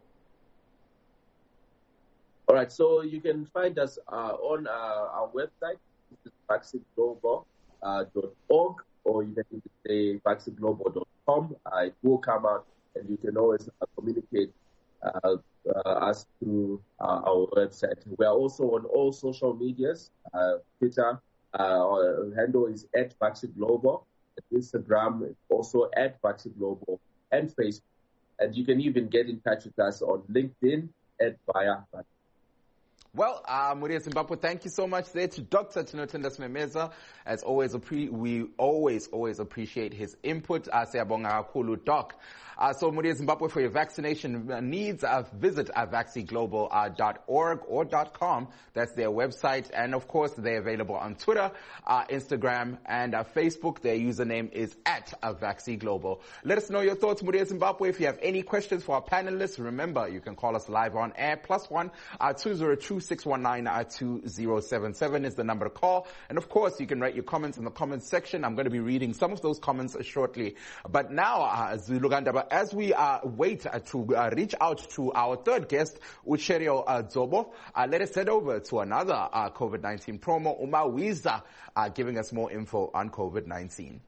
All right, so you can find us uh, on uh, our website, which is vaxi global dot org, or you can say vaxi global dot com. Uh, it will come out, and you can always uh, communicate uh, uh, us through uh, our website. We are also on all social medias. Uh, Twitter, uh, our handle is at Vaxi Global. Instagram is also at Vaxi Global, and Facebook. And you can even get in touch with us on LinkedIn at Via. Well, uh, Muria Zimbabwe, thank you so much there to Doctor Tinotenda Smemeza. As always, we always, always appreciate his input. Uh, Siyabonga kakhulu, Doc. Uh, so, Muria Zimbabwe, for your vaccination needs, uh, visit uh, vaxi global dot org or .com. That's their website. And, of course, they're available on Twitter, uh, Instagram, and uh, Facebook. Their username is at uh, vaxiglobal. Let us know your thoughts, Muria Zimbabwe. If you have any questions for our panelists, remember, you can call us live on air. Plus one, uh, two zero two, six one nine, two zero seven seven is the number to call. And, of course, you can write your comments in the comments section. I'm going to be reading some of those comments shortly. But now, uh, Zulugandaba, as we uh, wait uh, to uh, reach out to our third guest, Ucherio uh, Zobo, uh, let us head over to another uh, COVID nineteen promo, Umawiza, uh, giving us more info on COVID nineteen.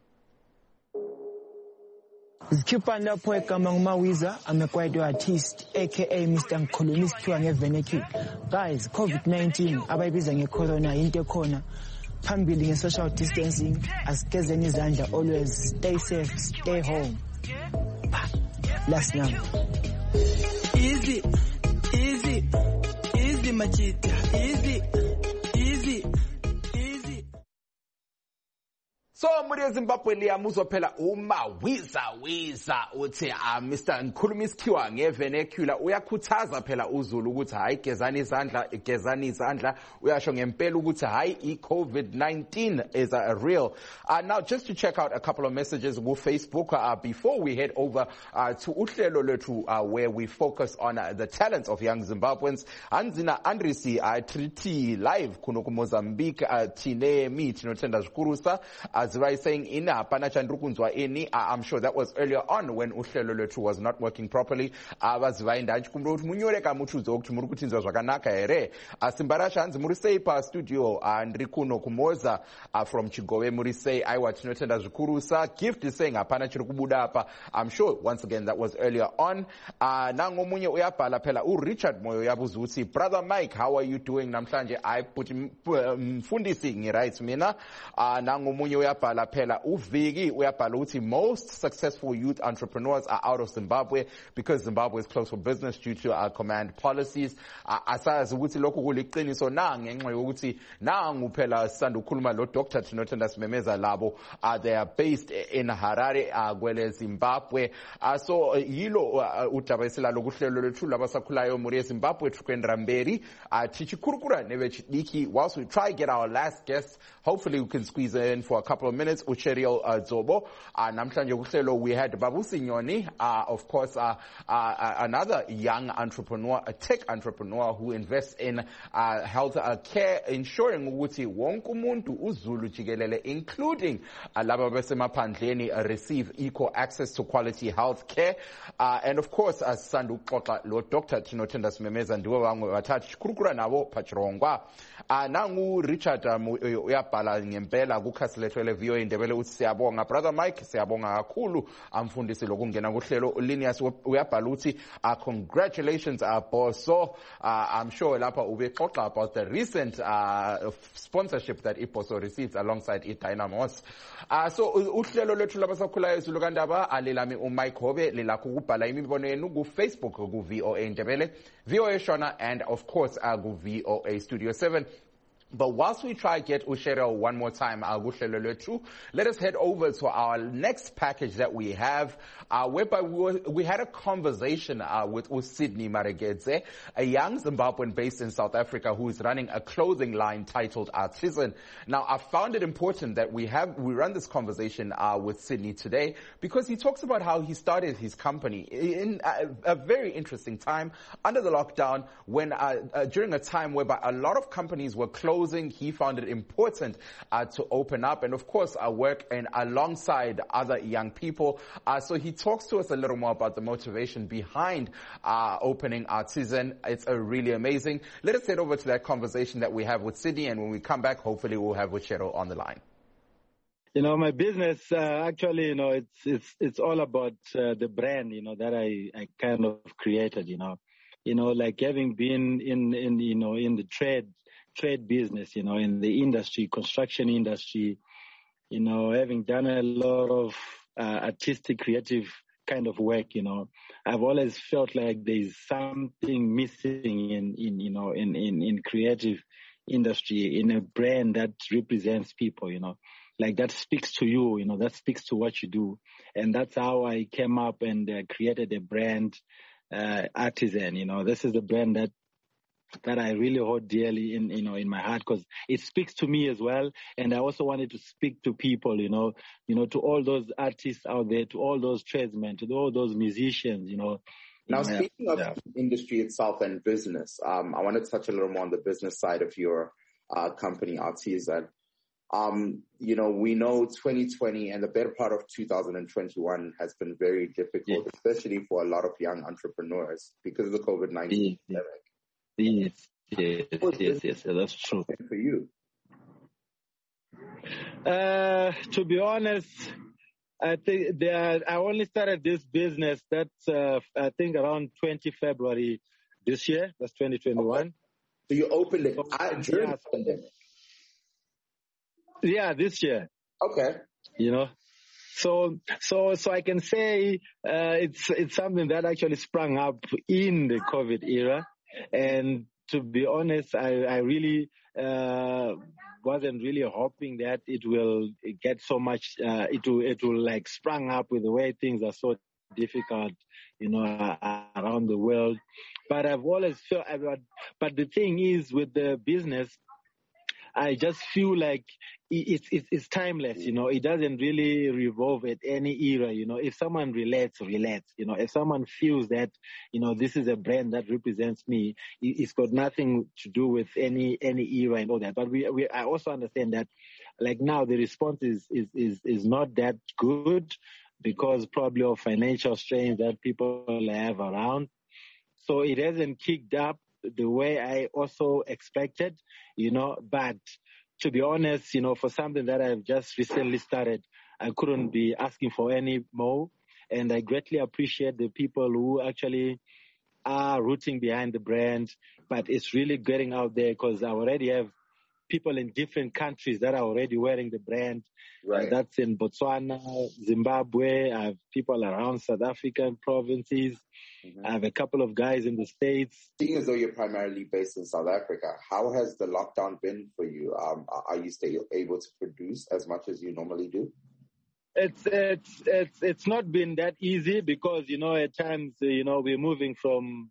Zikhipha lapho egama nguMawiza, I'm a kwaito artist aka Mister Ngikhuluma Isikhiwa ngevenecule. Guys, COVID nineteen abayibiza ngecorona into ekhona. Phambili nge-social distancing, asigezeni izandla, always stay safe, stay home. Last number. Easy, easy, easy, Machita, easy, easy, easy. So, Muria Zimbabwe liyamuzwa phela uMawiza wiza uthi uh, Mister Ngikhuluma Isikhiwa ngevenecula uyakhuthaza phela uZulu ukuthi hayi gezani izandla gezani izandla uyasho ngempela ukuthi hayi i-COVID nineteen is uh, real. Uh, now just to check out a couple of messages on Facebook uh, before we head over uh, to uhlelo lethu uh, where we focus on uh, the talents of young Zimbabweans. Anzina Andrisi uh, Triti live kuno ku Mozambique uh, tine mi tinotenda zikurusa as Zirai saying ina panachandrukunzwa ini. I'm sure that was earlier on when uhlelo lethu was not working properly. Abazivayi ndachi kumro kuti munyoreka muchuzo kuti muri kutinzwa zvakanaka here. Simbarasha hanzi muri sei pa studio ndiri kuno kumoza from Chigove muri sei aiwa tinotenda zvikurusa. Gift is saying hapana chiri kubuda apa. I'm sure once again that was earlier on. Nango munye uyabhala phela u Richard Moyo yabuza uthi brother Mike, how are you doing namhlanje? I put mfundisi ngiright mina. Nango munye uyabhala phela uviki uyabhala uthi most successful youth entrepreneurs are out of Zimbabwe because Zimbabwe is closed for business due to our command policies. Asazi ukuthi lokhu kuliqiniso na ngenxa yokuthi nangu phela sisanda ukukhuluma lo Doctor Tinotenda Smemeza labo they are based in Harare kwele Zimbabwe. So yilo udaba esilalo kuhlelo lethu labasakhulayo muri Zimbabwe tukwendera mberi tichikurukura nevechidiki whilst we try get our last guest. Hopefully we can squeeze in for a couple of minutes. Ucherio uh, Zobo uh, namhlanje kuhlelo we had Babusi Nyoni, uh, of course uh, uh, another young entrepreneur, a tech entrepreneur who invests in uh, health uh, care, ensuring ukuthi wonke umuntu uZulu jikelele including uh, laba basemaphandleni uh, receive equal access to quality health care. Uh, and of course uh, sandu xoxa lo Doctor Tinotenda Smemeza ndiwe wangwe wathatha kurukura nabo pachirongwa. Uh, nangu Richard um, uyabhala ngempela kukhasilethu V O A Ndebele uthi siyabonga brother Mike, siyabonga kakhulu amfundisi lokungena kuhlelo. Linus uyabhala uthi uh, congratulations uh, boss. So uh, I'm sure lapha ubexoxa about the recent uh, sponsorship that iBoso received alongside iDynamos. Uh, so uhlelo lethu labasakhulayo Zulukandaba alelami uMike Hobe lilakho ukubhala imibono yenu ku Facebook ku V O A Ndebele, V O A Shona, and of course uh, ku V O A Studio seven. But whilst we try to get Ushero one more time, let us head over to our next package that we have, uh, whereby we, were, we had a conversation uh, with Sydney Maragedze, a young Zimbabwean based in South Africa who is running a clothing line titled Artisan. Now, I found it important that we have we run this conversation uh, with Sydney today because he talks about how he started his company in a, a very interesting time under the lockdown when uh, uh, during a time whereby a lot of companies were closed. He found it important uh, to open up and, of course, uh, work in, alongside other young people. Uh, so he talks to us a little more about the motivation behind uh, opening Artisan. It's uh, really amazing. Let us head over to that conversation that we have with Sydney, and when we come back, hopefully we'll have Ucherio on the line. You know, my business, uh, actually, you know, it's it's it's all about uh, the brand, you know, that I, I kind of created, you know. You know, like having been in, in you know, in the trade, trade business, you know, in the industry, construction industry, you know, having done a lot of uh, artistic, creative kind of work, you know. I've always felt like there's something missing in, in you know, in, in, in creative industry, in a brand that represents people, you know, like that speaks to you, you know, that speaks to what you do. And that's how I came up and uh, created a brand, uh, Artisan, you know. This is a brand that that I really hold dearly in, you know, in my heart, because it speaks to me as well. And I also wanted to speak to people, you know, you know, to all those artists out there, to all those tradesmen, to all those musicians, you know. Now, Yeah. speaking of Yeah. industry itself and business, um, I want to touch a little more on the business side of your uh, company, Artisan. Um, you know, we know twenty twenty and the better part of two thousand twenty-one has been very difficult, Yes. especially for a lot of young entrepreneurs because of the COVID nineteen Yes. pandemic. Yes, yes, yes, yes, that's true. For you? Uh, to be honest, I think there, I only started this business, that's, uh, I think around twentieth of February this year, that's twenty twenty-one. Okay. So you opened it So, uh, during yeah, the pandemic? Yeah, this year. Okay. You know, so so so I can say uh, it's it's something that actually sprung up in the COVID era, and to be honest, I I really uh, wasn't really hoping that it will get so much. Uh, it will it will like sprung up with the way things are so difficult, you know, uh, around the world. But I've always felt. But the thing is, with the business, I just feel like it's, it's, it's timeless, you know. It doesn't really revolve at any era, you know. If someone relates, relates, you know. If someone feels that, you know, this is a brand that represents me, it's got nothing to do with any any era and all that. But we, we I also understand that, like now, the response is is is, is not that good because probably of financial strains that people have around. So it hasn't kicked up the way I also expected, you know, but to be honest, you know, for something that I've just recently started, I couldn't be asking for any more. And I greatly appreciate the people who actually are rooting behind the brand, but it's really getting out there because I already have people in different countries that are already wearing the brand. Right. Uh, that's in Botswana, Zimbabwe. I have people around South African provinces. Mm-hmm. I have a couple of guys in the States. Seeing as though you're primarily based in South Africa, how has the lockdown been for you? Um, are you still able to produce as much as you normally do? It's it's it's it's not been that easy because, you know, at times, you know, we're moving from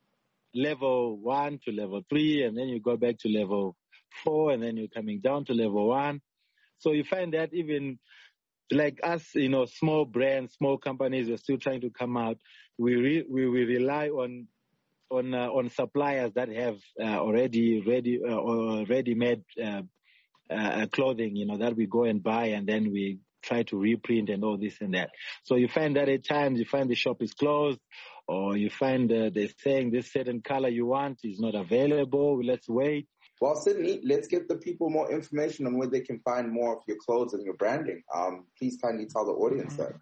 level one to level three, and then you go back to level four, and then you're coming down to level one. So you find that even like us, you know, small brands, small companies are still trying to come out. We re- we, we rely on on uh, on suppliers that have uh, already ready uh, or ready-made uh, uh, clothing, you know, that we go and buy, and then we try to reprint and all this and that. So you find that at times you find the shop is closed, or you find uh, they're saying this certain color you want is not available. Let's wait. Well, Sydney, let's give the people more information on where they can find more of your clothes and your branding. Um, please kindly tell the audience that.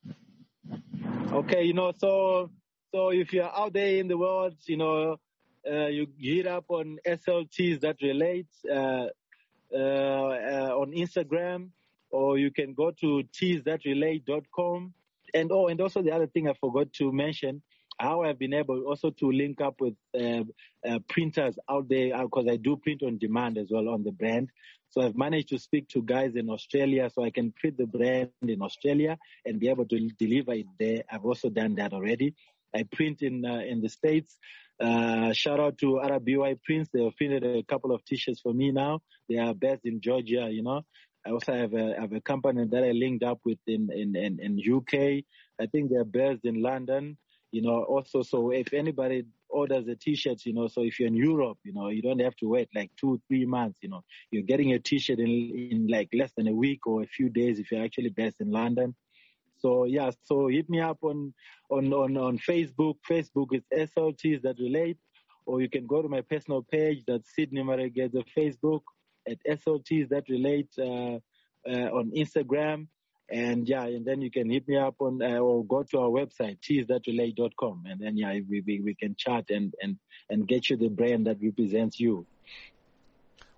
Okay, you know, so so if you're out there in the world, you know, uh, you hit up on S L Ts that relate uh, uh, uh, on Instagram, or you can go to tees that relate dot com. And oh, and also the other thing I forgot to mention, how I've been able also to link up with uh, uh, printers out there, because I do print on demand as well on the brand. So I've managed to speak to guys in Australia so I can print the brand in Australia and be able to deliver it there. I've also done that already. I print in uh, in the States. Uh, shout out to R B Y Prints. They've printed a couple of t-shirts for me now. They are based in Georgia, you know. I also have a, have a company that I linked up with in, in, in, in U K. I think they're based in London. You know, also, so if anybody orders a t-shirt, you know, so if you're in Europe, you know, you don't have to wait like two, three months, you know, you're getting a t-shirt in, in like less than a week or a few days if you're actually based in London. So, yeah, so hit me up on, on, on, on Facebook. Facebook is S L Ts that relate, or you can go to my personal page, that's Sydney Maregeza Facebook, at S L Ts that relate uh, uh, on Instagram. And yeah, and then you can hit me up on uh, or go to our website, tees that relate dot com, and then yeah, we, we we can chat and and and get you the brand that represents you.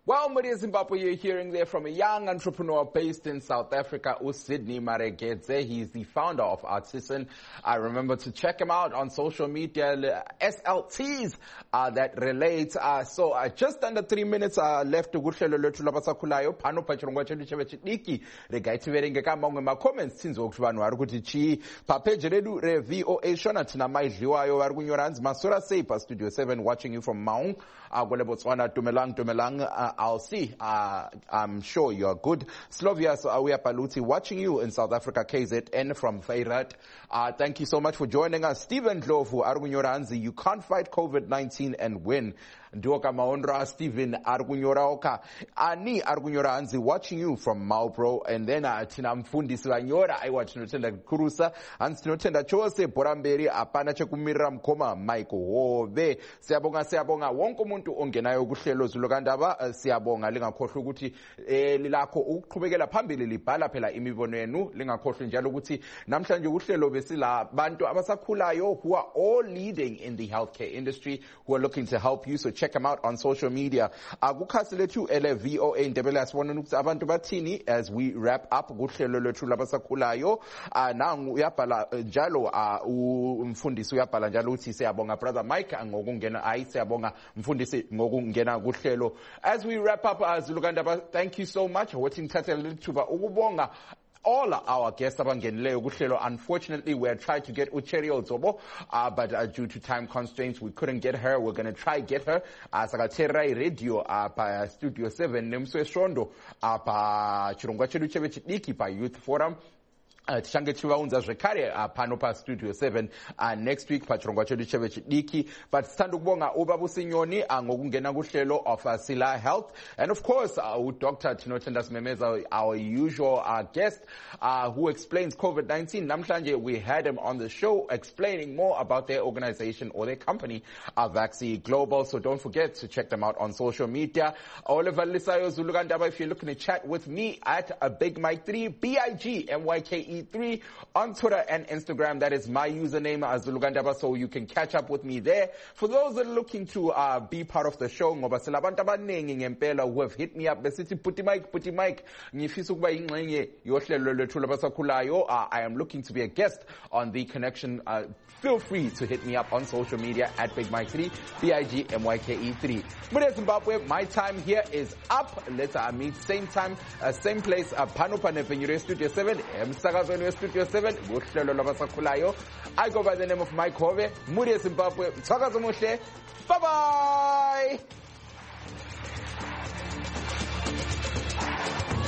Well, Maria Zimbabwe, you're hearing there from a young entrepreneur based in South Africa, Sydney Marekete. He's the founder of Artisan. I remember to check him out on social media, S L Ts uh, that relate. Uh, so uh, just under three minutes uh, left to kuhlelo lwethu labasakhulayo phano pachirongwa chedu chevechidiki regaitiverengeka mamwe macomments tinzwa kuti vanhu vari kuti chii papeji redu reV O A shona tina maidliwayo vari kunyora hanzi masura sei pastudio seven watching you from Maung uh, kule Botswana. Dumelang Dumelang, uh, I'll see. Uh, I'm sure you're good. Slovias Awia Paluti watching you in South Africa, K Z N from Feyrat. Uh, thank you so much for joining us. Stephen Dlovu, Argunyoranzi, you can't fight COVID nineteen and win. Ndoka Maondra, Stephen Argunyoraoka. Ani Argunyoranzi watching you from Maupro. And then uh, Tina Mfundi Swanyora, I watch Notenda Kurusa, and Notenda Chose, Poramberi, Apana Chekumira Mkoma, Michael Hove, Siabonga Siabonga, Wonko Muntu Ongenayo Gushelo Zulugandaba, Siabonga, Linga Koshuguti, Lilako Ukubegela Pambili, Lipala Pela Imibonenu, Linga Koshin Jaluguti, Namshan Jushelo Vesila, Bantu Amasakulayo, who are all leading in the healthcare industry, who are looking to help you. So check them out on social media. Agukasiletu ele V O A Ndebele asibonunukza abantu bathini as we wrap up kuhlelo lwethu labasakhulayo. Nangu uyabhala njalo umfundisi uyabhala njalo uthi siyabonga brother Mike ngokungena ayi siyabonga mfundisi ngokungena kuhlelo. As we wrap up Zulugandaba, thank you so much for watching thatha lithuba ukubonga all our guests abangenileyo kuhlelo. Unfortunately, we had tried to get Ucheri Ozobo, uh, but uh, due to time constraints, we couldn't get her. We're going to try get her. Uh, Sakaterai Radio, uh, by Studio seven, Nemswe Shondo, uh, by Chirungwa Chedu Chevechidiki, by Youth Forum. Tishange chivaunza zvekare pano pa Studio seven uh, next week pachirongwa chedu chevechidiki, but sithanda ukubonga ubabusinyoni ngokungena kuhlelo of uh, Sila Health, and of course uh, Doctor Tinotenda Smemeza, our usual uh, guest uh, who explains COVID nineteen. Namhlanje we had him on the show explaining more about their organization or their company, uh, Vaccine Global. So don't forget to check them out on social media. Oliver Lisayo Zulugandaba, if you're looking to chat with me at a Big Mike three, B I G M Y K E three on Twitter and Instagram. That is my username as Zulugandaba, so you can catch up with me there. For those that are looking to uh, be part of the show, ngoba silabantu abaningi ngempela who have hit me up besithi puti mic puti mic ngifisa ukuba ingxenye yohlelo lwethu labasakhulayo. uh, I am looking to be a guest on the connection. Uh, feel free to hit me up on social media at Big Mike three, B I G M Y K E three. But Zimbabwe, my time here is up. Let's uh, meet same time, uh, same place, uh, Panopa Nevenyure Studio seven, Msagazo Studio seven, kuhlelo labasakhulayo. I go by the name of Mike Hove. Muri Zimbabwe, Msagazo Mushe. Bye bye.